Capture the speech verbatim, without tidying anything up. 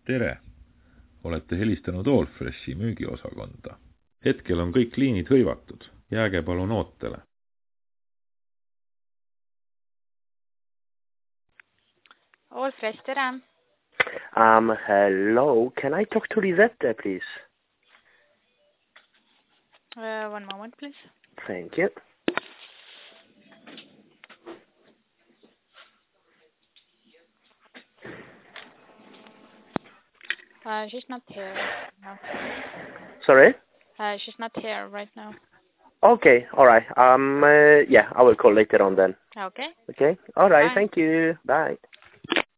Tere! Olete helistanud Allfreshi müügiosakonda. Hetkel on kõik liinid hõivatud. Jääge palun ootele. Allfresh, tere! Um, hello. Can I talk to Lisette, please? Uh, one moment, please. Thank you. Uh, she's not here now. Sorry? Uh, she's not here right now. Okay, alright. Um, uh, yeah, I will call later on then. Okay. Okay? Alright, Bye. thank you. Bye.